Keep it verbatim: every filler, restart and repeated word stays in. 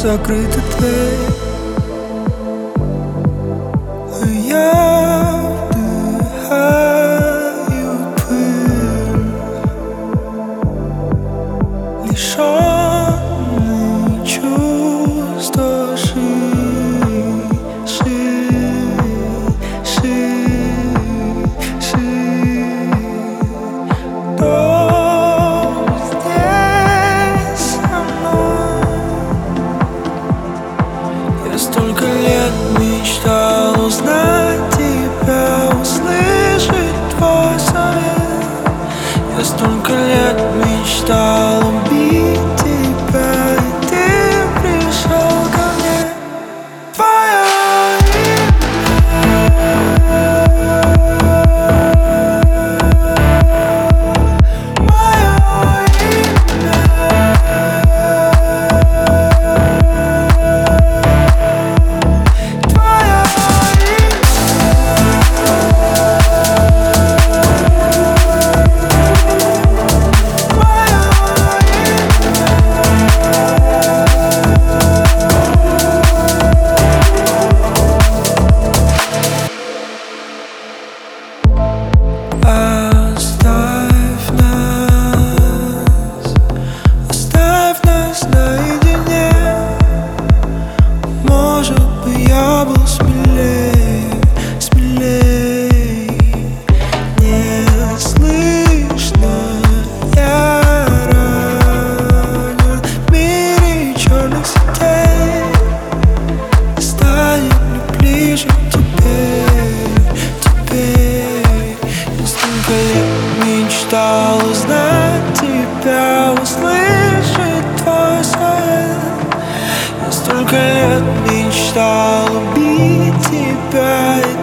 закрыта дверь, а я вдыхаю пыль, лишённый чувства ши, ши, ши, ши. Кто здесь со мной? Я столько лет мечтал узнать тебя, услышать твой совет. Я столько лет мечтал убить тебя, и ты пришел ко мне. Твое Оставь нас, оставь нас наедине. Может быть, я был смелее, смелее. Не слышно, я ранен в мире черных сетей. Станем ли ближе теперь, теперь? Я столько лет мечтал узнать тебя, услышать твой совет. Я столько лет мечтал убить тебя, и